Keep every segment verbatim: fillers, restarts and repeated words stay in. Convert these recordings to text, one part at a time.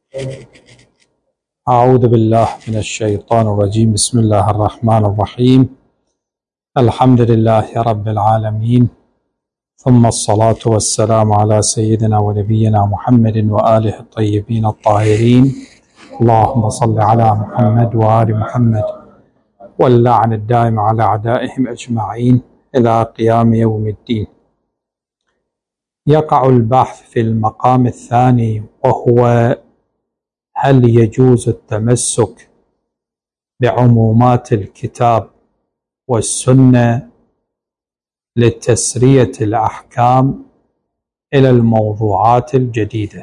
أعوذ بالله من الشيطان الرجيم. بسم الله الرحمن الرحيم. الحمد لله رب العالمين، ثم الصلاة والسلام على سيدنا ونبينا محمد وآله الطيبين الطاهرين. اللهم صل على محمد وآل محمد، واللعن الدائم على أعدائهم أجمعين إلى قيام يوم الدين. يقع البحث في المقام الثاني، وهو هل يجوز التمسك بعمومات الكتاب والسنة لتسرية الأحكام إلى الموضوعات الجديدة؟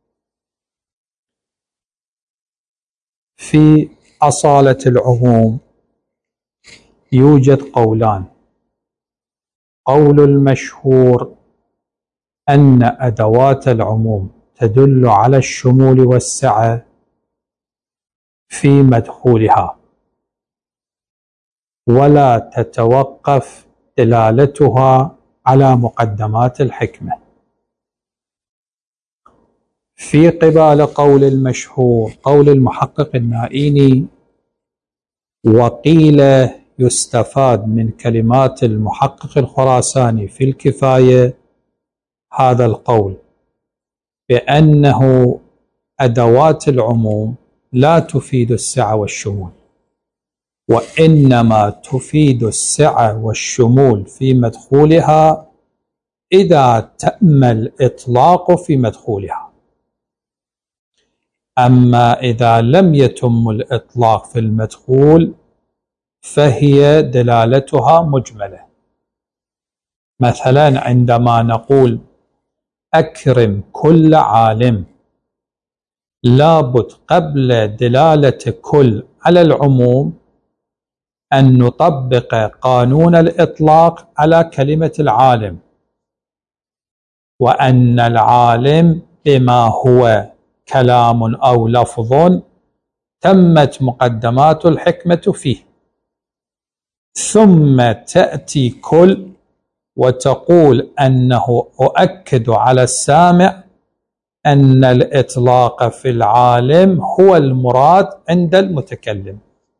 في أصالة العموم يوجد قولان. قول المشهور أن أدوات العموم تدل على الشمول والسعة في مدخولها، ولا تتوقف دلالتها على مقدمات الحكمة. في قبال قول المشهور قول المحقق النائيني، وقيل يستفاد من كلمات المحقق الخراساني في الكفاية هذا القول بأنه أدوات العموم لا تفيد السعة والشمول، وإنما تفيد السعة والشمول في مدخولها إذا تم الإطلاق في مدخولها. أما إذا لم يتم الإطلاق في المدخول فهي دلالتها مجملة. مثلا عندما نقول أكرم كل عالم، لابد قبل دلالة كل على العموم أن نطبق قانون الإطلاق على كلمة العالم، وأن العالم بما هو كلام أو لفظ تمت مقدمات الحكمة فيه، ثم تأتي كل وتقول أنه أؤكد على السامع أن الإطلاق في العالم هو المراد عند المتكلم.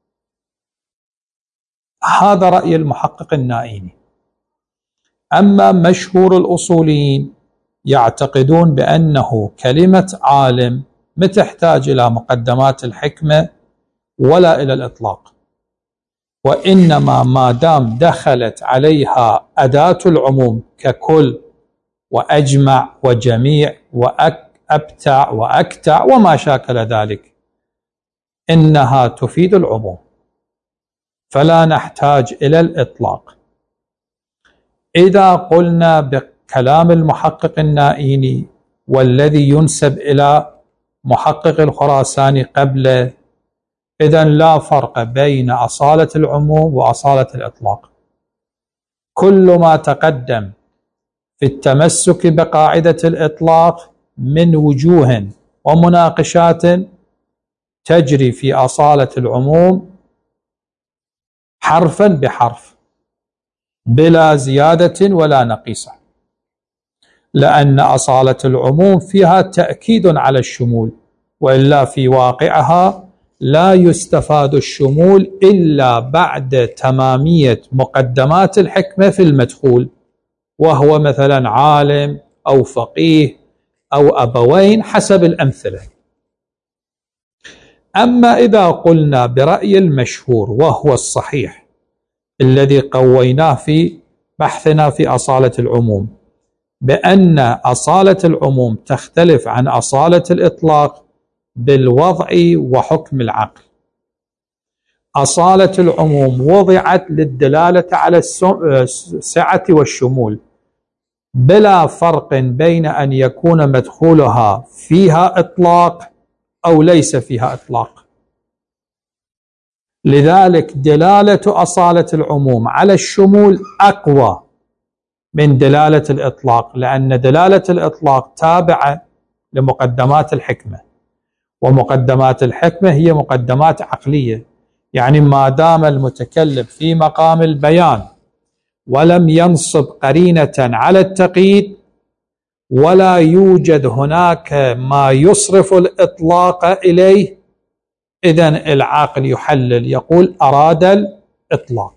هذا رأي المحقق النائيني. أما مشهور الأصوليين يعتقدون بأنه كلمة عالم ما تحتاج إلى مقدمات الحكمة ولا إلى الإطلاق، وإنما ما دام دخلت عليها أداة العموم ككل وأجمع وجميع وأبتع وأكتع وما شاكل ذلك، إنها تفيد العموم، فلا نحتاج إلى الإطلاق. إذا قلنا بكلام المحقق النائيني والذي ينسب إلى محقق الخراساني قبله، إذن لا فرق بين أصالة العموم وأصالة الإطلاق. كل ما تقدم في التمسك بقاعدة الإطلاق من وجوه ومناقشات تجري في أصالة العموم حرفا بحرف بلا زيادة ولا نقيصة، لأن أصالة العموم فيها تأكيد على الشمول، وإلا في واقعها لا يستفاد الشمول إلا بعد تمامية مقدمات الحكمة في المدخول، وهو مثلا عالم أو فقيه أو أبوين حسب الأمثلة. أما إذا قلنا برأي المشهور وهو الصحيح الذي قويناه في بحثنا في أصالة العموم، بأن أصالة العموم تختلف عن أصالة الإطلاق بالوضع وحكم العقل. أصالة العموم وضعت للدلالة على السعة والشمول، بلا فرق بين أن يكون مدخولها فيها إطلاق أو ليس فيها إطلاق. لذلك دلالة أصالة العموم على الشمول أقوى من دلالة الإطلاق، لأن دلالة الإطلاق تابعة لمقدمات الحكمة، ومقدمات الحكمة هي مقدمات عقلية، يعني ما دام المتكلم في مقام البيان ولم ينصب قرينة على التقييد ولا يوجد هناك ما يصرف الإطلاق إليه، إذن العاقل يحلل يقول أراد الإطلاق.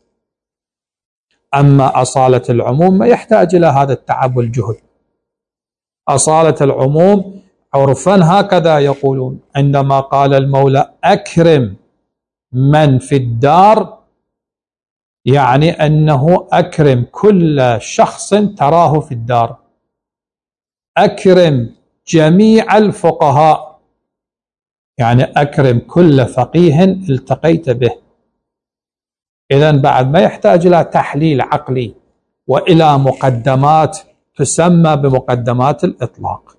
أما أصالة العموم ما يحتاج إلى هذا التعب والجهد. أصالة العموم عرفا هكذا يقولون، عندما قال المولى أكرم من في الدار، يعني أنه أكرم كل شخص تراه في الدار، أكرم جميع الفقهاء، يعني أكرم كل فقيه التقيت به. إذن بعد ما يحتاج إلى تحليل عقلي وإلى مقدمات تسمى بمقدمات الإطلاق.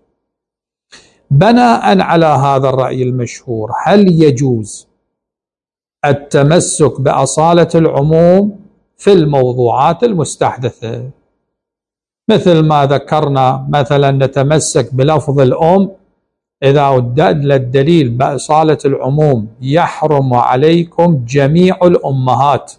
بناء على هذا الرأي المشهور، هل يجوز التمسك بأصالة العموم في الموضوعات المستحدثة؟ مثل ما ذكرنا، مثلا نتمسك بلفظ الأم إذا دل الدليل بأصالة العموم يحرم عليكم جميع الأمهات،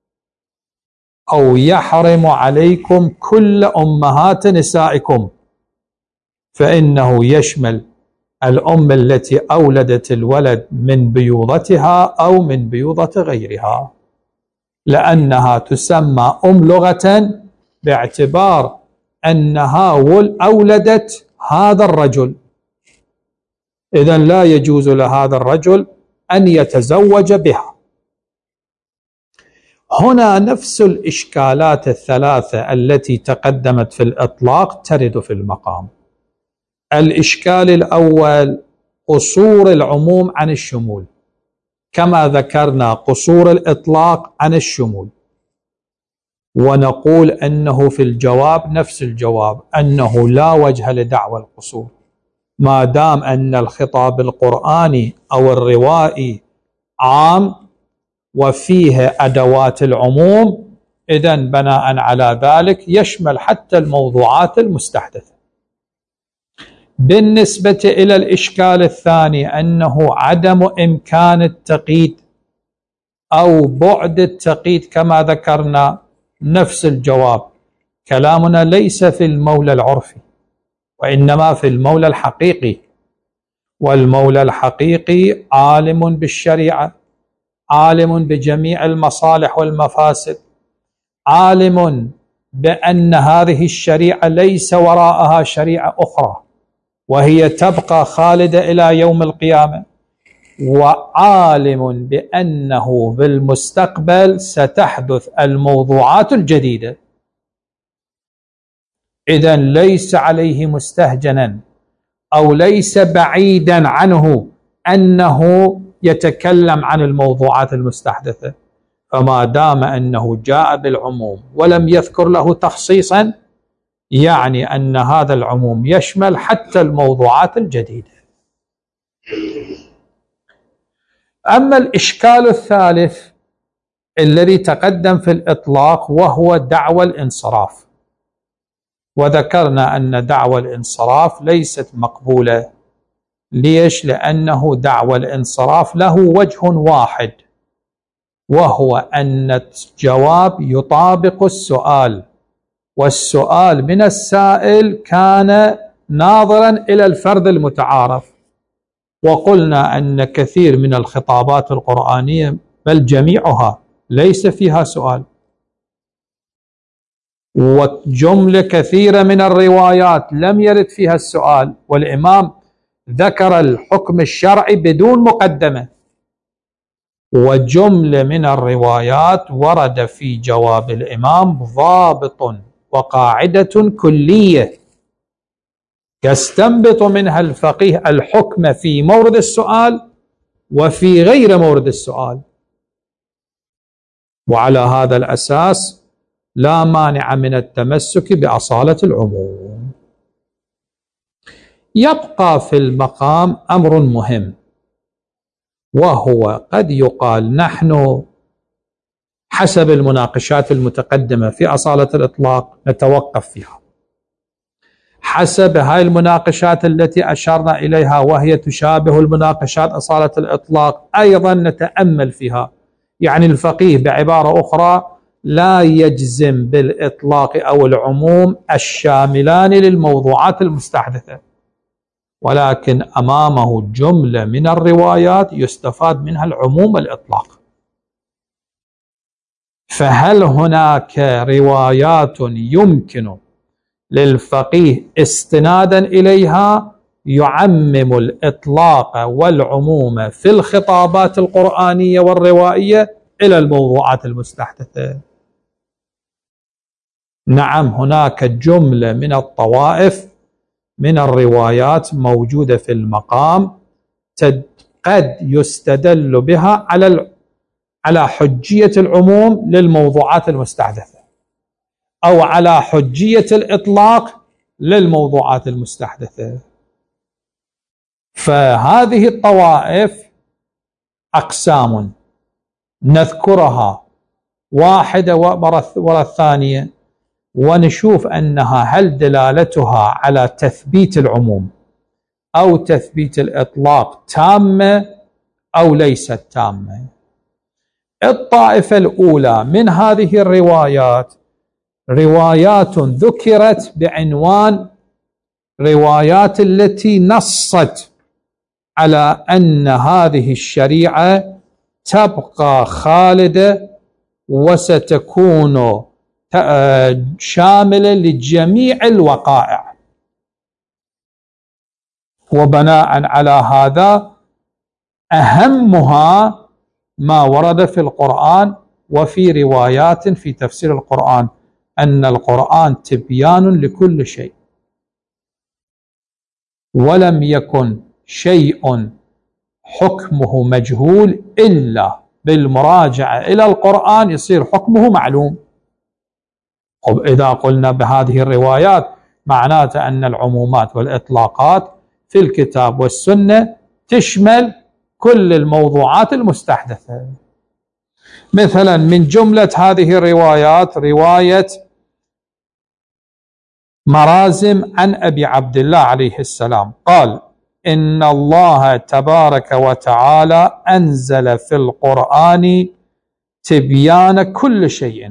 أو يحرم عليكم كل أمهات نسائكم، فإنه يشمل الأم التي أولدت الولد من بيوضتها أو من بيوضة غيرها، لأنها تسمى أم لغة باعتبار أنها أولدت هذا الرجل. إذن لا يجوز لهذا الرجل أن يتزوج بها. هنا نفس الإشكالات الثلاثة التي تقدمت في الإطلاق ترد في المقام. الإشكال الأول قصور العموم عن الشمول، كما ذكرنا قصور الإطلاق عن الشمول، ونقول أنه في الجواب نفس الجواب، أنه لا وجه لدعوى القصور ما دام أن الخطاب القرآني أو الروائي عام وفيه أدوات العموم، إذن بناء على ذلك يشمل حتى الموضوعات المستحدثة. بالنسبة إلى الإشكال الثاني أنه عدم إمكان التقييد أو بعد التقييد كما ذكرنا، نفس الجواب، كلامنا ليس في المولى العرفي وإنما في المولى الحقيقي، والمولى الحقيقي عالم بالشريعة، عالم بجميع المصالح والمفاسد، عالم بأن هذه الشريعة ليس وراءها شريعة أخرى وهي تبقى خالدة إلى يوم القيامة، وعالم بأنه بالمستقبل ستحدث الموضوعات الجديدة. إذن ليس عليه مستهجنا أو ليس بعيدا عنه أنه يتكلم عن الموضوعات المستحدثة، فما دام أنه جاء بالعموم ولم يذكر له تخصيصا، يعني أن هذا العموم يشمل حتى الموضوعات الجديدة. أما الإشكال الثالث الذي تقدم في الإطلاق وهو دعوى الانصراف، وذكرنا أن دعوى الانصراف ليست مقبولة. ليش؟ لأنه دعوى الانصراف له وجه واحد، وهو أن الجواب يطابق السؤال، والسؤال من السائل كان ناظرا إلى الفرد المتعارف. وقلنا أن كثير من الخطابات القرآنية بل جميعها ليس فيها سؤال، وجملة كثيرة من الروايات لم يرد فيها السؤال، والإمام ذكر الحكم الشرعي بدون مقدمة، وجملة من الروايات ورد في جواب الإمام ضابط وقاعدة كلية يستنبط منها الفقيه الحكم في مورد السؤال وفي غير مورد السؤال، وعلى هذا الأساس لا مانع من التمسك بأصالة العموم. يبقى في المقام أمر مهم، وهو قد يقال نحن حسب المناقشات المتقدمة في أصالة الإطلاق نتوقف فيها، حسب هاي المناقشات التي أشرنا إليها وهي تشابه المناقشات أصالة الإطلاق أيضا نتأمل فيها. يعني الفقيه بعبارة أخرى لا يجزم بالإطلاق أو العموم الشاملان للموضوعات المستحدثة، ولكن أمامه جملة من الروايات يستفاد منها العموم والإطلاق. فهل هناك روايات يمكن للفقيه استنادا إليها يعمم الإطلاق والعموم في الخطابات القرآنية والروائية إلى الموضوعات المستحدثة؟ نعم، هناك جملة من الطوائف من الروايات موجودة في المقام قد يستدل بها على على حجية العموم للموضوعات المستحدثة، أو على حجية الإطلاق للموضوعات المستحدثة. فهذه الطوائف أقسام نذكرها واحدة ورا الثانية ونشوف أنها هل دلالتها على تثبيت العموم أو تثبيت الإطلاق تامة أو ليست تامة. الطائفة الأولى من هذه الروايات روايات ذكرت بعنوان روايات التي نصت على أن هذه الشريعة تبقى خالدة وستكون شاملة لجميع الوقائع، وبناء على هذا أهمها ما ورد في القرآن وفي روايات في تفسير القرآن أن القرآن تبيان لكل شيء، ولم يكن شيء حكمه مجهول إلا بالمراجعة إلى القرآن يصير حكمه معلوم. طب إذا قلنا بهذه الروايات معناته أن العمومات والإطلاقات في الكتاب والسنة تشمل كل الموضوعات المستحدثة. مثلا من جملة هذه الروايات رواية مرازم عن أبي عبد الله عليه السلام قال: إن الله تبارك وتعالى أنزل في القرآن تبيان كل شيء،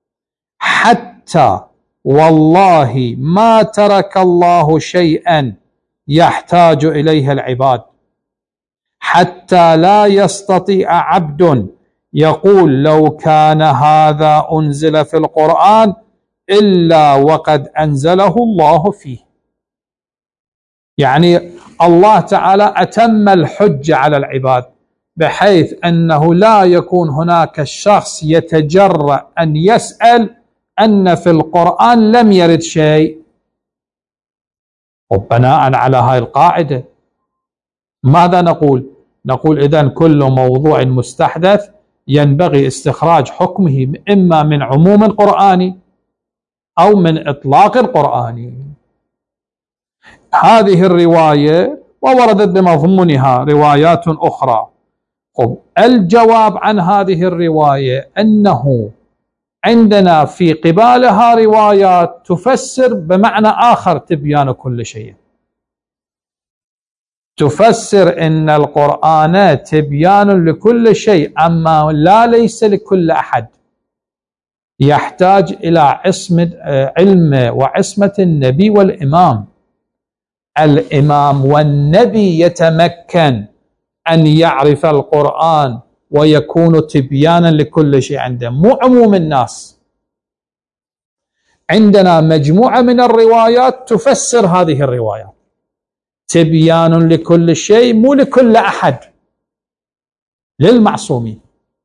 حتى والله ما ترك الله شيئا يحتاج إليه العباد، حتى لا يستطيع عبد يقول لو كان هذا أنزل في القرآن إلا وقد أنزله الله فيه. يعني الله تعالى أتم الحجة على العباد بحيث أنه لا يكون هناك شخص يتجرأ أن يسأل أن في القرآن لم يرد شيء. وبناء على هاي القاعدة ماذا نقول؟ نقول إذن كل موضوع مستحدث ينبغي استخراج حكمه إما من عموم قرآني أو من إطلاق قرآني. هذه الرواية ووردت بمضمونها روايات أخرى. طب الجواب عن هذه الرواية أنه عندنا في قبالها روايات تفسر بمعنى آخر تبيان كل شيء، تفسر أن القرآن تبيان لكل شيء، أما لا ليس لكل أحد، يحتاج إلى عصمة علم وعصمة النبي والإمام. الإمام والنبي يتمكن أن يعرف القرآن ويكون تبيانا لكل شيء عنده، مو عموم الناس. عندنا مجموعة من الروايات تفسر هذه الروايات تبيان لكل شيء، مو لكل أحد، للمعصومين.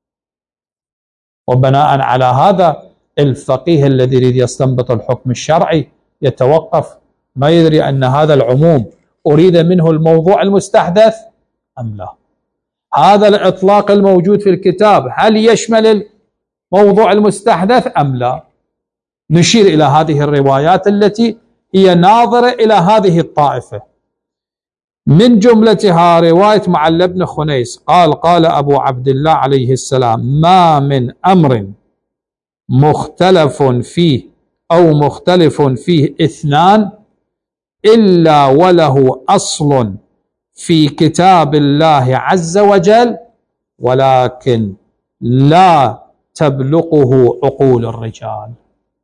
وبناء على هذا الفقيه الذي يريد يستنبط الحكم الشرعي يتوقف، ما يدري أن هذا العموم أريد منه الموضوع المستحدث أم لا، هذا الإطلاق الموجود في الكتاب هل يشمل الموضوع المستحدث أم لا. نشير إلى هذه الروايات التي هي ناظرة إلى هذه الطائفة. من جملتها رواية معل بن خنيس قال: قال أبو عبد الله عليه السلام: ما من أمر مختلف فيه أو مختلف فيه اثنان إلا وله أصل في كتاب الله عز وجل، ولكن لا تبلغه عقول الرجال.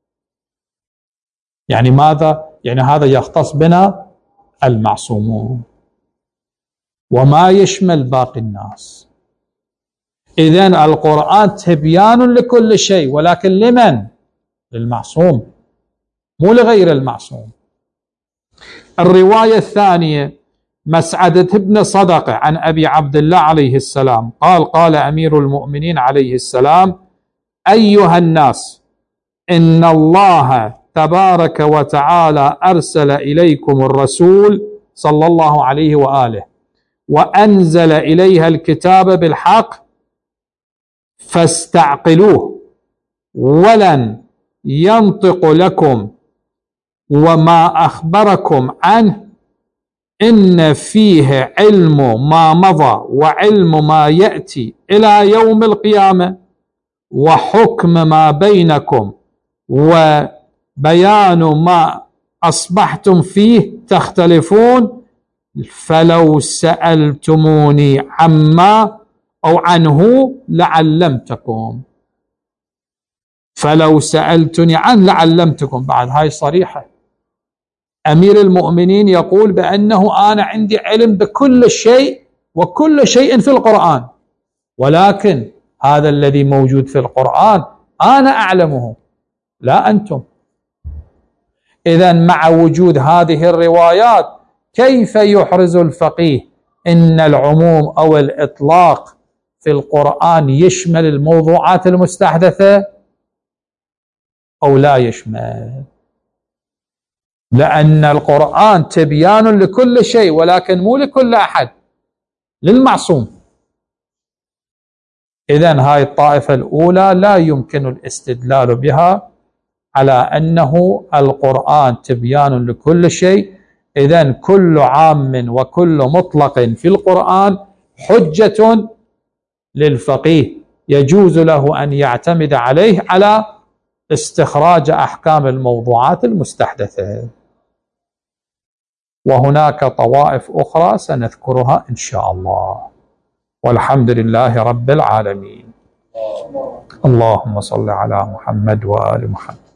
يعني ماذا؟ يعني هذا يختص بنا المعصومون وما يشمل باقي الناس. إذن القرآن تبيان لكل شيء، ولكن لمن؟ للمعصوم، مو لغير المعصوم. الرواية الثانية مسعدة بن صدقة عن أبي عبد الله عليه السلام قال: قال أمير المؤمنين عليه السلام: أيها الناس، إن الله تبارك وتعالى أرسل إليكم الرسول صلى الله عليه وآله وأنزل إليها الكتاب بالحق فاستعقلوه، ولن ينطق لكم وما أخبركم عنه إن فيه علم ما مضى وعلم ما يأتي إلى يوم القيامة وحكم ما بينكم وبيان ما أصبحتم فيه تختلفون، فلو سألتموني عما أو عنه لعلمتكم. فلو سألتني عنه لعلمتكم. بعد هاي صريحة. أمير المؤمنين يقول بأنه أنا عندي علم بكل شيء وكل شيء في القرآن، ولكن هذا الذي موجود في القرآن أنا أعلمه لا أنتم. إذن مع وجود هذه الروايات كيف يحرز الفقيه إن العموم أو الإطلاق في القرآن يشمل الموضوعات المستحدثة أو لا يشمل؟ لأن القرآن تبيان لكل شيء، ولكن مو لكل أحد، للمعصوم. إذن هاي الطائفة الأولى لا يمكن الاستدلال بها على أنه القرآن تبيان لكل شيء. إذن كل عام وكل مطلق في القرآن حجة للفقيه يجوز له أن يعتمد عليه على استخراج أحكام الموضوعات المستحدثة. وهناك طوائف أخرى سنذكرها إن شاء الله، والحمد لله رب العالمين. اللهم صل على محمد وآل محمد.